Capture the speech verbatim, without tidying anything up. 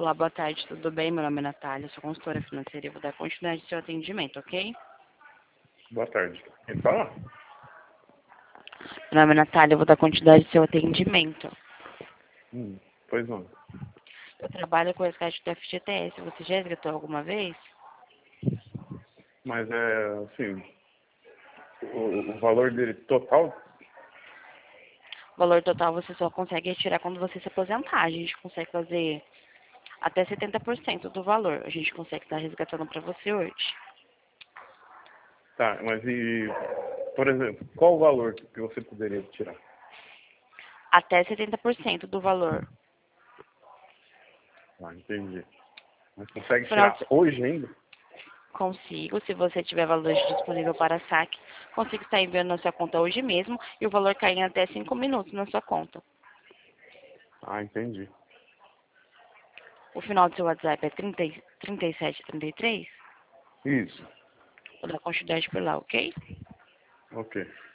Olá, boa tarde, tudo bem? Meu nome é Natália, sou consultora financeira e vou dar continuidade ao seu atendimento, ok? Boa tarde. Quem fala? Meu nome é Natália, eu vou dar continuidade ao seu atendimento. Hum, pois não. Eu trabalho com o resgate do F G T S, você já resgatou alguma vez? Mas é assim, o, o valor dele total? O valor total você só consegue retirar quando você se aposentar. A gente consegue fazer até setenta por cento do valor. A gente consegue estar resgatando para você hoje. Tá, mas e, por exemplo, qual o valor que você poderia tirar? Até setenta por cento do valor. Ah, entendi. Mas consegue Final tirar de... hoje ainda? Consigo, se você tiver valores disponível para saque, consigo estar enviando na sua conta hoje mesmo e o valor cair em até cinco minutos na sua conta. Ah, entendi. O final do seu WhatsApp é trinta, trinta e sete trinta e três? Isso. Vou dar continuidade por lá, ok? Ok.